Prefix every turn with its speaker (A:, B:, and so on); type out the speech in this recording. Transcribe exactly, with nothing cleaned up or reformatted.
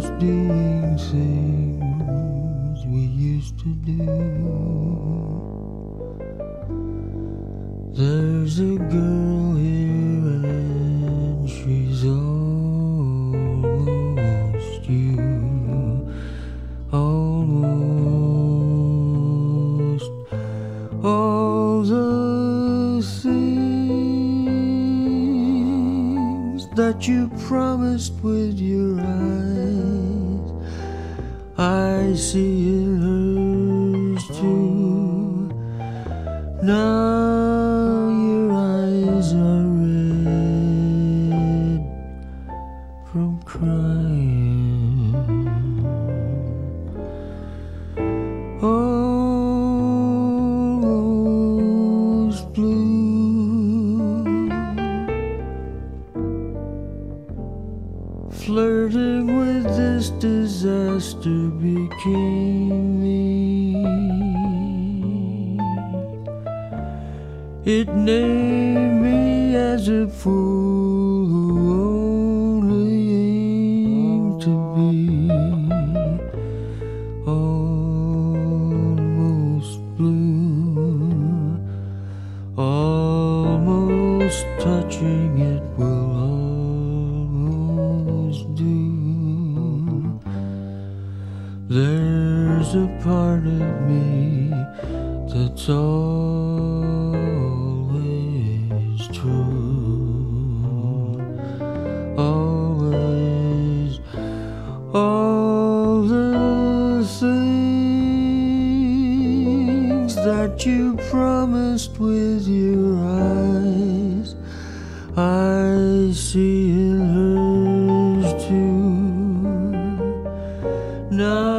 A: us doing things we used to do. There's a girl here and she's almost you. Almost all the things that you promised with your eyes, I see in hers too. Now your eyes are red from crying. Almost blue. Flirting with this disaster became me. It named me as a fool who only aimed to be almost blue. Almost touching it will almost do. There's a part of me that's always true. Always, all the things that you promised with your eyes, I see in hers too. Now